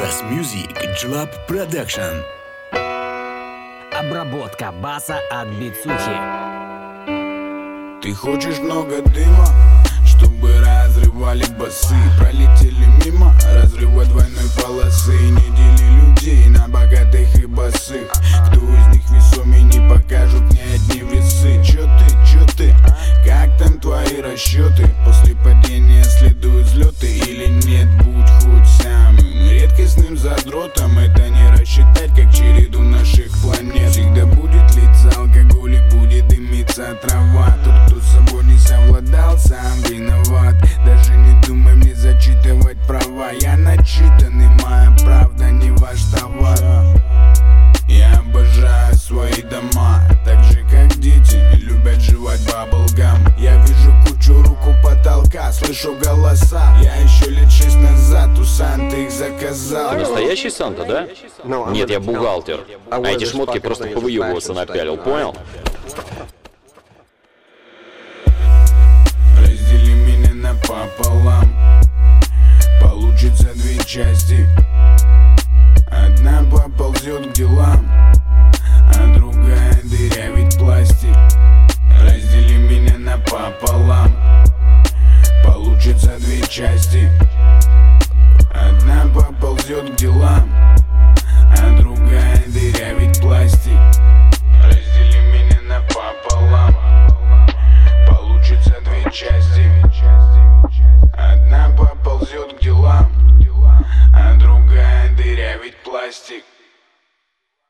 Bass Music Club Production. Обработка баса от Бицухи. Ты хочешь много дыма, чтобы разрывали басы, пролетели мимо разрыва двойной полосы. Не дели людей на богатых и босых. Кто из них весомее, не покажут мне одни весы. Чё ты, как там твои расчеты? После падения следуют взлеты или нет? Будь хоть самым редкостным задротом, это не рассчитать как череду наших планет. Всегда будет литься алкоголь и будет дымиться трава. Тот, кто с собой не совладал, сам виноват. Даже не думай мне зачитывать права. Я начитанный, моя правда не ваш товар. Я обожаю свои дома, так же как дети любят жевать баблгам. Я вижу кучу рук у потолка, слышу голоса. Я еще лет 6 назад у Санты их заказал. Ты настоящий Санта, да? Нет, я бухгалтер. А эти шмотки просто повыебываться напялил, понял? Раздели меня напополам, получится две части. Одна поползет к делам, а другая дырявит пластик. Раздели меня напополам, получится две части. Одна поползет к делам, а другая дырявит пластик. Раздели меня напополам, получится две части. Одна поползет к делам, а другая дырявит пластик.